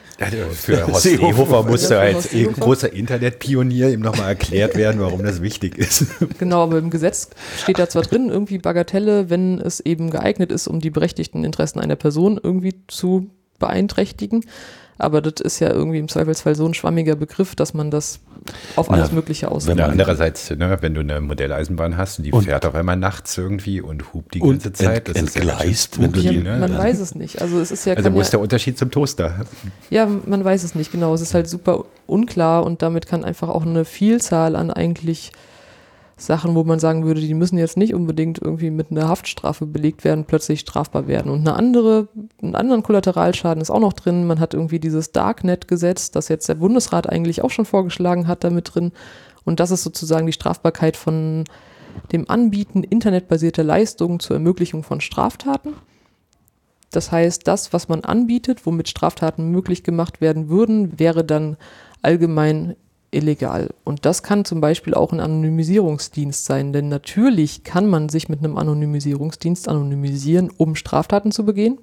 Für Horst Seehofer musste als großer Internetpionier ihm nochmal erklärt werden, warum das wichtig ist. Genau, aber im Gesetz steht da zwar drin, irgendwie Bagatelle, wenn es eben geeignet ist, um die berechtigten Interessen einer Person irgendwie zu beeinträchtigen. Aber das ist ja irgendwie im Zweifelsfall so ein schwammiger Begriff, dass man das auf alles Mögliche auslegt. Andererseits, wenn du eine Modelleisenbahn hast und die fährt auf einmal nachts irgendwie und hupt die ganze Zeit. Das entgleist. Man weiß es nicht. Also es ist ja, wo ist der Unterschied zum Toaster? Ja, man weiß es nicht, genau. Es ist halt super unklar und damit kann einfach auch eine Vielzahl an eigentlich Sachen, wo man sagen würde, die müssen jetzt nicht unbedingt irgendwie mit einer Haftstrafe belegt werden, plötzlich strafbar werden. Und einen anderen Kollateralschaden ist auch noch drin. Man hat irgendwie dieses Darknet-Gesetz, das jetzt der Bundesrat eigentlich auch schon vorgeschlagen hat, damit drin. Und das ist sozusagen die Strafbarkeit von dem Anbieten internetbasierter Leistungen zur Ermöglichung von Straftaten. Das heißt, das, was man anbietet, womit Straftaten möglich gemacht werden würden, wäre dann allgemein illegal. Und das kann zum Beispiel auch ein Anonymisierungsdienst sein, denn natürlich kann man sich mit einem Anonymisierungsdienst anonymisieren, um Straftaten zu begehen,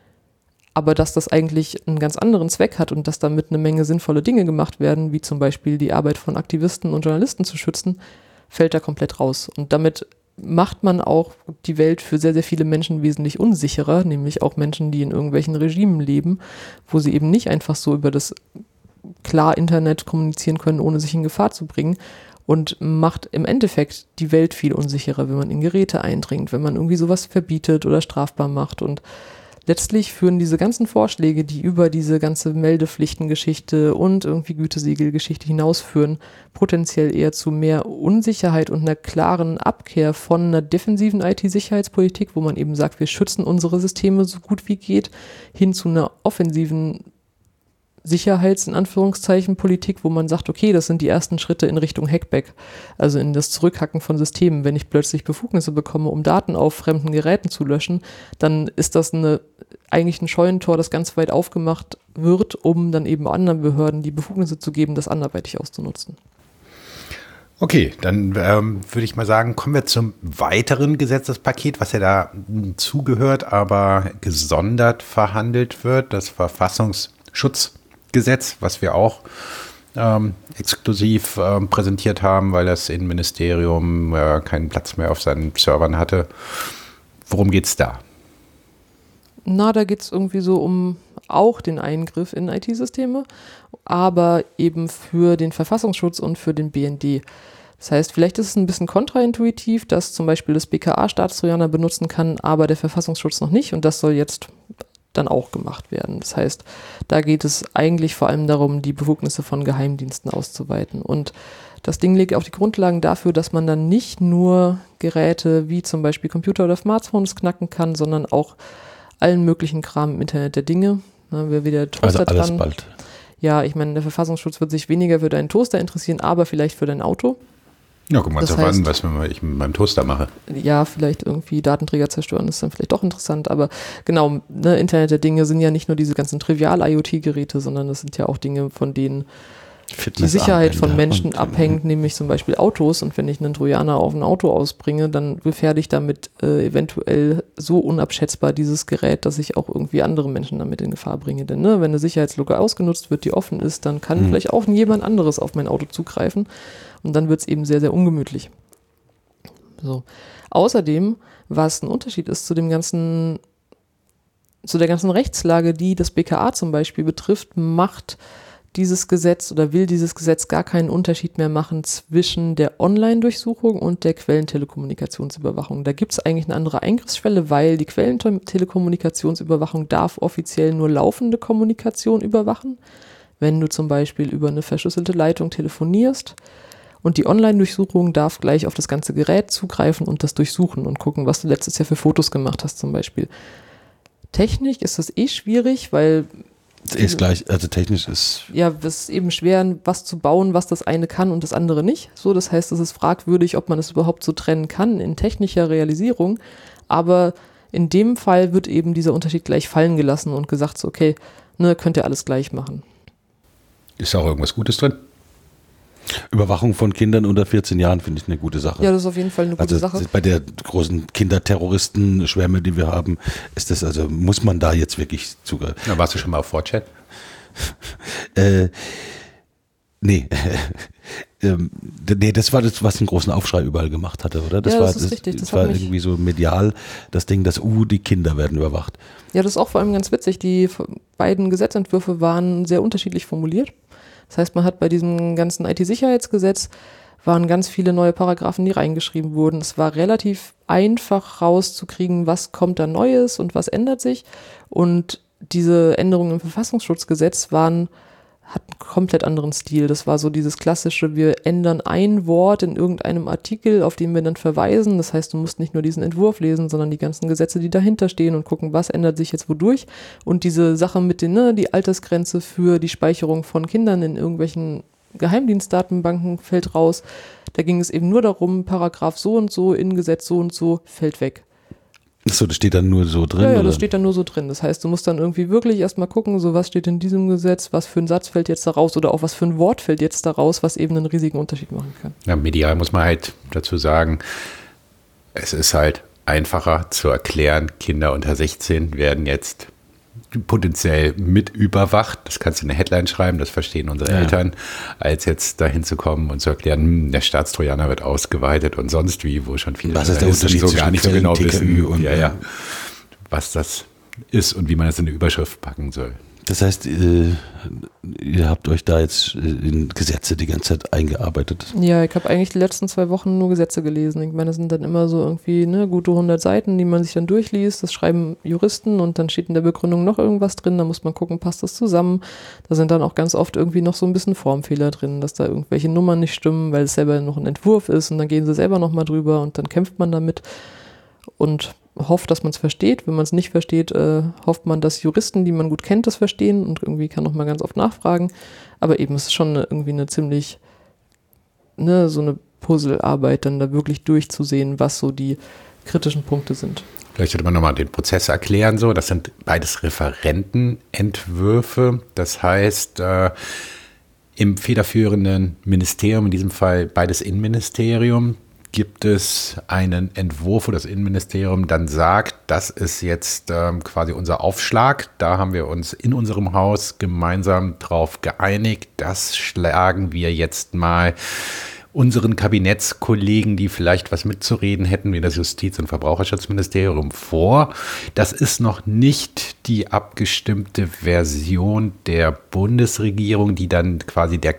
aber dass das eigentlich einen ganz anderen Zweck hat und dass damit eine Menge sinnvolle Dinge gemacht werden, wie zum Beispiel die Arbeit von Aktivisten und Journalisten zu schützen, fällt da komplett raus. Und damit macht man auch die Welt für sehr, sehr viele Menschen wesentlich unsicherer, nämlich auch Menschen, die in irgendwelchen Regimen leben, wo sie eben nicht einfach so über das klar Internet kommunizieren können, ohne sich in Gefahr zu bringen, und macht im Endeffekt die Welt viel unsicherer, wenn man in Geräte eindringt, wenn man irgendwie sowas verbietet oder strafbar macht. Und letztlich führen diese ganzen Vorschläge, die über diese ganze Meldepflichtengeschichte und irgendwie Gütesiegelgeschichte hinausführen, potenziell eher zu mehr Unsicherheit und einer klaren Abkehr von einer defensiven IT-Sicherheitspolitik, wo man eben sagt, wir schützen unsere Systeme so gut wie geht, hin zu einer offensiven Sicherheits-, in Anführungszeichen, Politik, wo man sagt, okay, das sind die ersten Schritte in Richtung Hackback, also in das Zurückhacken von Systemen. Wenn ich plötzlich Befugnisse bekomme, um Daten auf fremden Geräten zu löschen, dann ist das eigentlich ein Scheunentor, das ganz weit aufgemacht wird, um dann eben anderen Behörden die Befugnisse zu geben, das anderweitig auszunutzen. Okay, dann würde ich mal sagen, kommen wir zum weiteren Gesetzespaket, was ja da zugehört, aber gesondert verhandelt wird, das Verfassungsschutzgesetz, was wir auch exklusiv präsentiert haben, weil das Innenministerium keinen Platz mehr auf seinen Servern hatte. Worum geht's da? Na, da geht es irgendwie so um auch den Eingriff in IT-Systeme, aber eben für den Verfassungsschutz und für den BND. Das heißt, vielleicht ist es ein bisschen kontraintuitiv, dass zum Beispiel das BKA Staatstrojaner benutzen kann, aber der Verfassungsschutz noch nicht, und das soll jetzt dann auch gemacht werden. Das heißt, da geht es eigentlich vor allem darum, die Befugnisse von Geheimdiensten auszuweiten. Und das Ding legt auch die Grundlagen dafür, dass man dann nicht nur Geräte wie zum Beispiel Computer oder Smartphones knacken kann, sondern auch allen möglichen Kram im Internet der Dinge. Wer wieder Toaster also alles dran. bald. Ja, ich meine, der Verfassungsschutz wird sich weniger für deinen Toaster interessieren, aber vielleicht für dein Auto. Ja, guck mal, Das drauf an, heißt- was ich mit meinem Toaster mache. Ja, vielleicht irgendwie Datenträger zerstören, ist dann vielleicht doch interessant, aber genau, ne, Internet der Dinge sind ja nicht nur diese ganzen Trivial-IoT-Geräte, sondern das sind ja auch Dinge, von denen die Sicherheit von Menschen abhängt, nämlich zum Beispiel Autos, und wenn ich einen Trojaner auf ein Auto ausbringe, dann gefährde ich damit eventuell so unabschätzbar dieses Gerät, dass ich auch irgendwie andere Menschen damit in Gefahr bringe. Denn wenn eine Sicherheitslücke ausgenutzt wird, die offen ist, dann kann vielleicht auch jemand anderes auf mein Auto zugreifen, und dann wird es eben sehr, sehr ungemütlich. So. Außerdem, was ein Unterschied ist zu der ganzen Rechtslage, die das BKA zum Beispiel betrifft, macht dieses Gesetz oder will dieses Gesetz gar keinen Unterschied mehr machen zwischen der Online-Durchsuchung und der Quellentelekommunikationsüberwachung. Da gibt es eigentlich eine andere Eingriffsschwelle, weil die Quellentelekommunikationsüberwachung darf offiziell nur laufende Kommunikation überwachen. Wenn du zum Beispiel über eine verschlüsselte Leitung telefonierst, und die Online-Durchsuchung darf gleich auf das ganze Gerät zugreifen und das durchsuchen und gucken, was du letztes Jahr für Fotos gemacht hast zum Beispiel. Technisch ist das schwierig, weil Ist gleich, also technisch ist. ja, es ist eben schwer, was zu bauen, was das eine kann und das andere nicht. So, das heißt, es ist fragwürdig, ob man es überhaupt so trennen kann in technischer Realisierung. Aber in dem Fall wird eben dieser Unterschied gleich fallen gelassen und gesagt, so, okay, könnt ihr alles gleich machen. Ist auch irgendwas Gutes drin? Überwachung von Kindern unter 14 Jahren finde ich eine gute Sache. Ja, das ist auf jeden Fall eine gute Sache. Bei der großen Kinderterroristen-Schwärme, die wir haben, ist das, also muss man da jetzt wirklich zugreifen. Na, warst du schon mal auf 4chan? Nee. Nee, das war das, was einen großen Aufschrei überall gemacht hatte, oder? Ja, das ist richtig. Das war irgendwie so medial das Ding, dass die Kinder werden überwacht. Ja, das ist auch vor allem ganz witzig. Die beiden Gesetzentwürfe waren sehr unterschiedlich formuliert. Das heißt, man hat bei diesem ganzen IT-Sicherheitsgesetz waren ganz viele neue Paragraphen, die reingeschrieben wurden. Es war relativ einfach rauszukriegen, was kommt da Neues und was ändert sich. Und diese Änderungen im Verfassungsschutzgesetz hatten einen komplett anderen Stil. Das war so dieses klassische, wir ändern ein Wort in irgendeinem Artikel, auf den wir dann verweisen. Das heißt, du musst nicht nur diesen Entwurf lesen, sondern die ganzen Gesetze, die dahinter stehen, und gucken, was ändert sich jetzt wodurch. Und diese Sache mit die Altersgrenze für die Speicherung von Kindern in irgendwelchen Geheimdienstdatenbanken fällt raus. Da ging es eben nur darum, Paragraph so und so in Gesetz so und so fällt weg. Achso, das steht dann nur so drin? Ja, oder? das steht dann nur so drin. Das heißt, du musst dann irgendwie wirklich erstmal gucken, so was steht in diesem Gesetz, was für ein Satz fällt jetzt da raus oder auch was für ein Wort fällt jetzt da raus, was eben einen riesigen Unterschied machen kann. Ja, medial muss man halt dazu sagen, es ist halt einfacher zu erklären, Kinder unter 16 werden jetzt potenziell mit überwacht. Das kannst du in eine Headline schreiben, das verstehen unsere Eltern, als jetzt dahin zu kommen und zu erklären, der Staatstrojaner wird ausgeweitet und sonst wie, wo schon viele Was ist der Unterschied so gar zwischen nicht so genau TKÜ wissen, und was das ist und wie man das in eine Überschrift packen soll. Das heißt, ihr habt euch da jetzt in Gesetze die ganze Zeit eingearbeitet. Ja, ich habe eigentlich die letzten 2 Wochen nur Gesetze gelesen. Ich meine, das sind dann immer so irgendwie gute 100 Seiten, die man sich dann durchliest. Das schreiben Juristen und dann steht in der Begründung noch irgendwas drin. Da muss man gucken, passt das zusammen. Da sind dann auch ganz oft irgendwie noch so ein bisschen Formfehler drin, dass da irgendwelche Nummern nicht stimmen, weil es selber noch ein Entwurf ist und dann gehen sie selber nochmal drüber und dann kämpft man damit und hofft, dass man es versteht. Wenn man es nicht versteht, hofft man, dass Juristen, die man gut kennt, das verstehen und irgendwie kann noch mal ganz oft nachfragen. Aber eben, es ist schon irgendwie eine ziemlich, so eine Puzzlearbeit, dann da wirklich durchzusehen, was so die kritischen Punkte sind. Vielleicht sollte man nochmal den Prozess erklären. So, das sind beides Referentenentwürfe. Das heißt, im federführenden Ministerium, in diesem Fall beides Innenministerium, gibt es einen Entwurf, wo das Innenministerium dann sagt, das ist jetzt quasi unser Aufschlag. Da haben wir uns in unserem Haus gemeinsam drauf geeinigt. Das schlagen wir jetzt mal unseren Kabinettskollegen, die vielleicht was mitzureden hätten, wie das Justiz- und Verbraucherschutzministerium vor. Das ist noch nicht die abgestimmte Version der Bundesregierung, die dann quasi der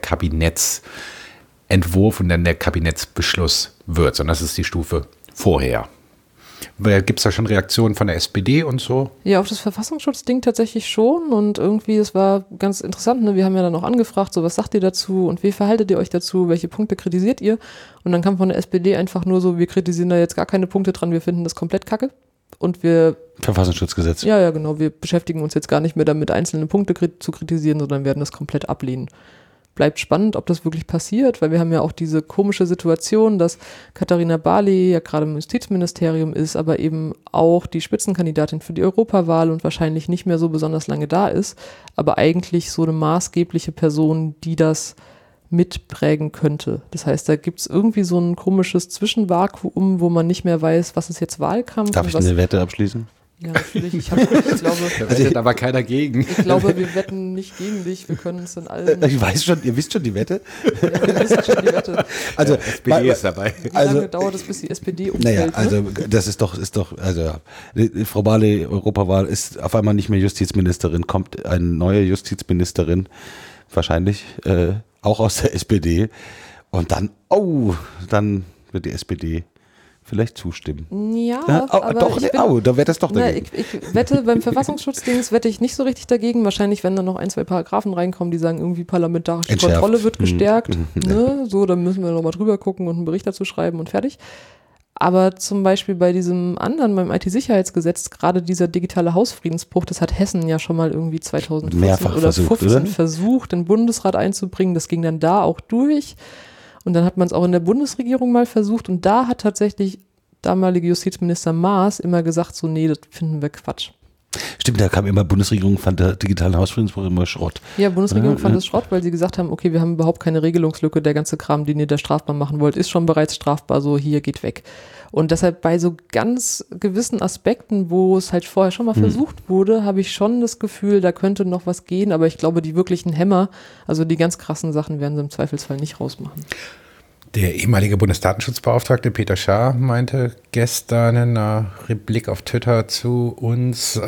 Kabinettsentwurf und dann der Kabinettsbeschluss wird, sondern das ist die Stufe vorher. Gibt es da schon Reaktionen von der SPD und so? Ja, auf das Verfassungsschutzding tatsächlich schon und irgendwie, es war ganz interessant, wir haben ja dann auch angefragt, so was sagt ihr dazu und wie verhaltet ihr euch dazu, welche Punkte kritisiert ihr? Und dann kam von der SPD einfach nur so, wir kritisieren da jetzt gar keine Punkte dran, wir finden das komplett kacke und wir... Verfassungsschutzgesetz. Ja, genau, wir beschäftigen uns jetzt gar nicht mehr damit, einzelne Punkte zu kritisieren, sondern werden das komplett ablehnen. Bleibt spannend, ob das wirklich passiert, weil wir haben ja auch diese komische Situation, dass Katharina Barley ja gerade im Justizministerium ist, aber eben auch die Spitzenkandidatin für die Europawahl und wahrscheinlich nicht mehr so besonders lange da ist, aber eigentlich so eine maßgebliche Person, die das mitprägen könnte. Das heißt, da gibt es irgendwie so ein komisches Zwischenvakuum, wo man nicht mehr weiß, was ist jetzt Wahlkampf. Darf ich eine Wette abschließen? Ja, natürlich. Ich glaube, da wettet aber keiner gegen. Ich glaube, wir wetten nicht gegen dich. Wir können uns in allen... Ich weiß schon, ihr wisst schon die Wette? Ja, wir wissen schon die Wette. Also, ja, SPD ist dabei. Wie lange dauert es, bis die SPD umfällt? Naja, also das ist doch, also Frau Barley, Europawahl, ist auf einmal nicht mehr Justizministerin, kommt eine neue Justizministerin, wahrscheinlich auch aus der SPD. Und dann, dann wird die SPD vielleicht zustimmen. Ja, aber doch, da wettest doch dagegen. Ich wette, beim Verfassungsschutzdings wette ich nicht so richtig dagegen. Wahrscheinlich, wenn da noch 1, 2 Paragraphen reinkommen, die sagen, irgendwie parlamentarische Entschärft. Kontrolle wird gestärkt. So, dann müssen wir nochmal drüber gucken und einen Bericht dazu schreiben und fertig. Aber zum Beispiel bei diesem anderen, beim IT-Sicherheitsgesetz, gerade dieser digitale Hausfriedensbruch, das hat Hessen ja schon mal irgendwie 2014 mehrfach oder versucht, 2015 versucht, den Bundesrat einzubringen. Das ging dann da auch durch. Und dann hat man es auch in der Bundesregierung mal versucht und da hat tatsächlich damalige Justizminister Maas immer gesagt, so nee, das finden wir Quatsch. Stimmt, da kam immer, Bundesregierung fand der digitale Hausfriedensbruch immer Schrott. Ja, Bundesregierung fand es Schrott, weil sie gesagt haben, okay, wir haben überhaupt keine Regelungslücke, der ganze Kram, den ihr da strafbar machen wollt, ist schon bereits strafbar, so hier geht weg. Und deshalb bei so ganz gewissen Aspekten, wo es halt vorher schon mal versucht wurde, habe ich schon das Gefühl, da könnte noch was gehen, aber ich glaube, die wirklichen Hämmer, also die ganz krassen Sachen werden sie im Zweifelsfall nicht rausmachen. Der ehemalige Bundesdatenschutzbeauftragte Peter Schaar meinte gestern in einem Blick auf Twitter zu uns,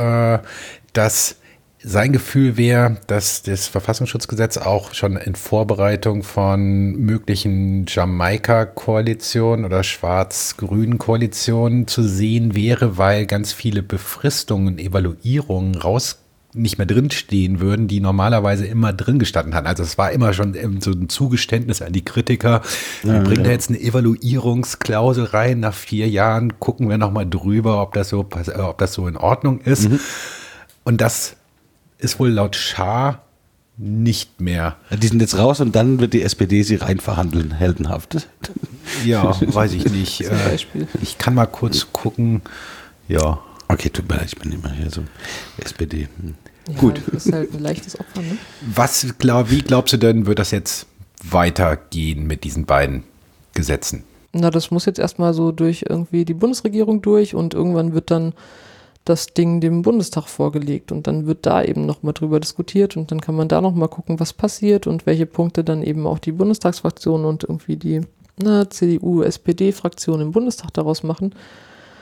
dass sein Gefühl wäre, dass das Verfassungsschutzgesetz auch schon in Vorbereitung von möglichen Jamaika-Koalitionen oder schwarz-grünen Koalitionen zu sehen wäre, weil ganz viele Befristungen, Evaluierungen nicht mehr drinstehen würden, die normalerweise immer drin gestanden hatten. Also es war immer schon so ein Zugeständnis an die Kritiker. Wir bringen da jetzt eine Evaluierungsklausel rein. Nach 4 Jahren gucken wir nochmal drüber, ob das so in Ordnung ist. Und das ist wohl laut Schaar nicht mehr. Die sind jetzt raus und dann wird die SPD sie rein verhandeln, heldenhaft. Ja, weiß ich nicht. Zum Beispiel. Ich kann mal kurz gucken. Ja. Okay, tut mir leid, ich bin immer hier so SPD. Ja, Gut. Das ist halt ein leichtes Opfer, ne? Wie glaubst du denn, wird das jetzt weitergehen mit diesen beiden Gesetzen? Na, das muss jetzt erstmal so durch irgendwie die Bundesregierung durch und irgendwann wird dann das Ding dem Bundestag vorgelegt und dann wird da eben nochmal drüber diskutiert und dann kann man da nochmal gucken, was passiert und welche Punkte dann eben auch die Bundestagsfraktion und irgendwie die CDU-SPD-Fraktion im Bundestag daraus machen.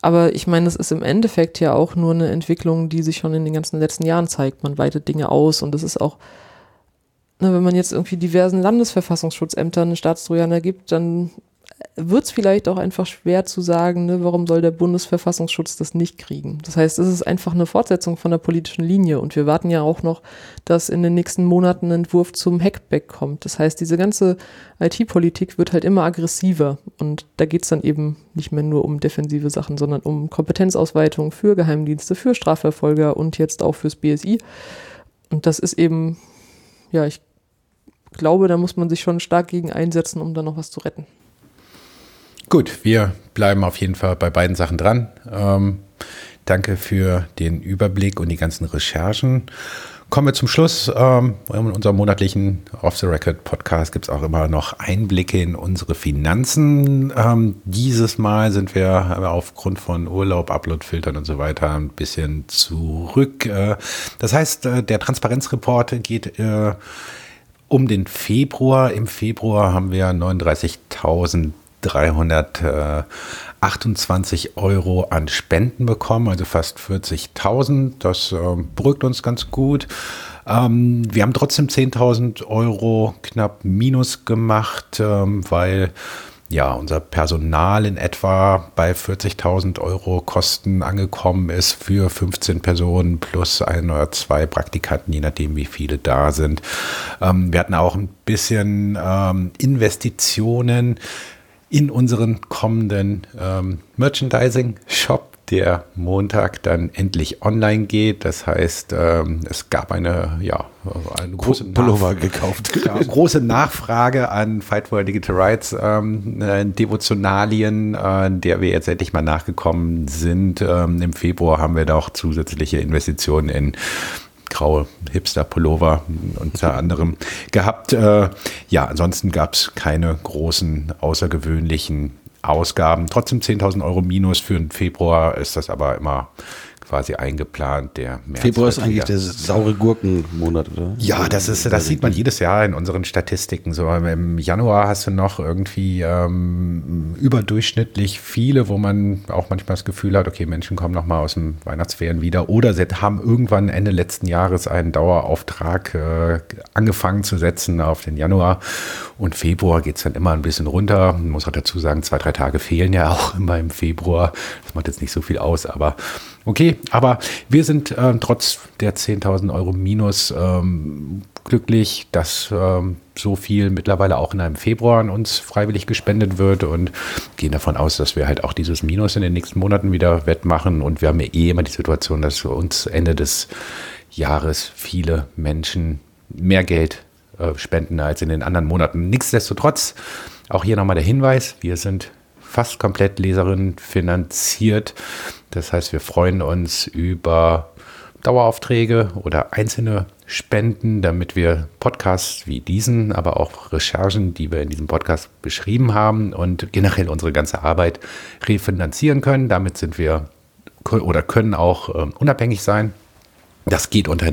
Aber ich meine, es ist im Endeffekt ja auch nur eine Entwicklung, die sich schon in den ganzen letzten Jahren zeigt. Man weitet Dinge aus und es ist auch, ne, wenn man jetzt irgendwie diversen Landesverfassungsschutzämtern einen Staatstrojaner gibt, dann wird es vielleicht auch einfach schwer zu sagen, ne, warum soll der Bundesverfassungsschutz das nicht kriegen. Das heißt, es ist einfach eine Fortsetzung von der politischen Linie und wir warten ja auch noch, dass in den nächsten Monaten ein Entwurf zum Hackback kommt. Das heißt, diese ganze IT-Politik wird halt immer aggressiver und da geht es dann eben nicht mehr nur um defensive Sachen, sondern um Kompetenzausweitung für Geheimdienste, für Strafverfolger und jetzt auch fürs BSI. Und das ist eben, ja, ich glaube, da muss man sich schon stark gegen einsetzen, um da noch was zu retten. Gut, wir bleiben auf jeden Fall bei beiden Sachen dran. Danke für den Überblick und die ganzen Recherchen. Kommen wir zum Schluss. In unserem monatlichen Off-the-Record-Podcast gibt es auch immer noch Einblicke in unsere Finanzen. Dieses Mal sind wir aufgrund von Urlaub, Upload-Filtern und so weiter ein bisschen zurück. Das heißt, der Transparenzreport geht um den Februar. Im Februar haben wir 39.328 Euro an Spenden bekommen, also fast 40.000. Das beruhigt uns ganz gut. Wir haben trotzdem 10.000 Euro knapp Minus gemacht, weil ja unser Personal in etwa bei 40.000 Euro Kosten angekommen ist für 15 Personen plus 1 oder 2 Praktikanten, je nachdem wie viele da sind. Wir hatten auch ein bisschen Investitionen in unseren kommenden Merchandising-Shop, der Montag dann endlich online geht. Das heißt, es gab eine große Pullover gekauft. Große Nachfrage an Fight for Digital Rights Devotionalien, der wir jetzt endlich mal nachgekommen sind. Im Februar haben wir da auch zusätzliche Investitionen in graue Hipster-Pullover unter anderem gehabt. Ansonsten gab es keine großen, außergewöhnlichen Ausgaben. Trotzdem 10.000 Euro Minus für den Februar ist das aber immer quasi eingeplant. Der März Februar ist eigentlich der saure Gurkenmonat, oder? Ja, das sieht man jedes Jahr in unseren Statistiken. So im Januar hast du noch irgendwie überdurchschnittlich viele, wo man auch manchmal das Gefühl hat, okay, Menschen kommen noch mal aus den Weihnachtsferien wieder oder sie haben irgendwann Ende letzten Jahres einen Dauerauftrag angefangen zu setzen auf den Januar. Und Februar geht es dann immer ein bisschen runter. Man muss auch dazu sagen, 2-3 Tage fehlen ja auch immer im Februar. Das macht jetzt nicht so viel aus, aber okay. Aber wir sind trotz der 10.000 Euro Minus glücklich, dass so viel mittlerweile auch in einem Februar an uns freiwillig gespendet wird und gehen davon aus, dass wir halt auch dieses Minus in den nächsten Monaten wieder wettmachen. Und wir haben ja immer die Situation, dass für uns Ende des Jahres viele Menschen mehr Geld spenden als in den anderen Monaten. Nichtsdestotrotz, auch hier nochmal der Hinweis, wir sind fast komplett Leserinnen finanziert. Das heißt, wir freuen uns über Daueraufträge oder einzelne Spenden, damit wir Podcasts wie diesen, aber auch Recherchen, die wir in diesem Podcast beschrieben haben und generell unsere ganze Arbeit refinanzieren können. Damit sind wir oder können auch unabhängig sein. Das geht unter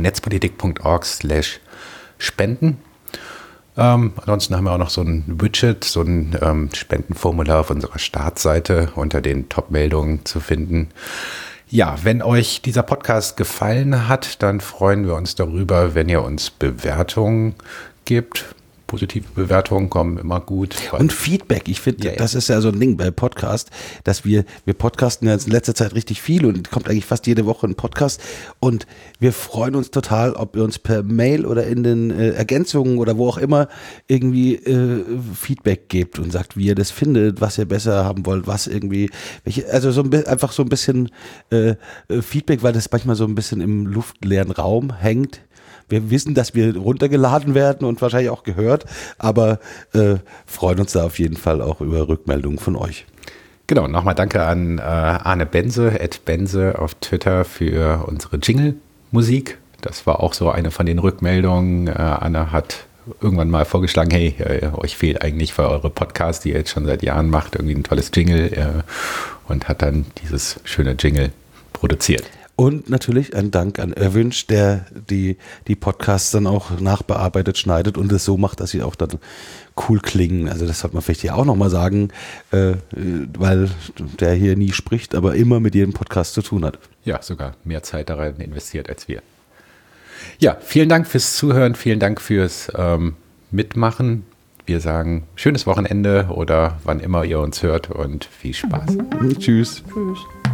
netzpolitik.org/spenden. Ansonsten haben wir auch noch so ein Widget, so ein Spendenformular auf unserer Startseite unter den Top-Meldungen zu finden. Ja, wenn euch dieser Podcast gefallen hat, dann freuen wir uns darüber, wenn ihr uns Bewertungen gibt. Positive Bewertungen kommen immer gut. Und Feedback. Ich finde, das ist ja so ein Ding bei Podcast, dass wir podcasten ja in letzter Zeit richtig viel und kommt eigentlich fast jede Woche ein Podcast und wir freuen uns total, ob ihr uns per Mail oder in den Ergänzungen oder wo auch immer irgendwie Feedback gebt und sagt, wie ihr das findet, was ihr besser haben wollt, was irgendwie, einfach so ein bisschen Feedback, weil das manchmal so ein bisschen im luftleeren Raum hängt. Wir wissen, dass wir runtergeladen werden und wahrscheinlich auch gehört, aber freuen uns da auf jeden Fall auch über Rückmeldungen von euch. Genau, nochmal danke an Arne Bense, @Bense auf Twitter für unsere Jingle-Musik. Das war auch so eine von den Rückmeldungen. Anne hat irgendwann mal vorgeschlagen, hey, euch fehlt eigentlich für eure Podcasts, die ihr jetzt schon seit Jahren macht, irgendwie ein tolles Jingle und hat dann dieses schöne Jingle produziert. Und natürlich ein Dank an Erwünsch, der die Podcasts dann auch nachbearbeitet, schneidet und es so macht, dass sie auch dann cool klingen. Also das sollte man vielleicht hier auch nochmal sagen, weil der hier nie spricht, aber immer mit jedem Podcast zu tun hat. Ja, sogar mehr Zeit darin investiert als wir. Ja, vielen Dank fürs Zuhören, vielen Dank fürs Mitmachen. Wir sagen schönes Wochenende oder wann immer ihr uns hört und viel Spaß. Tschüss. Tschüss.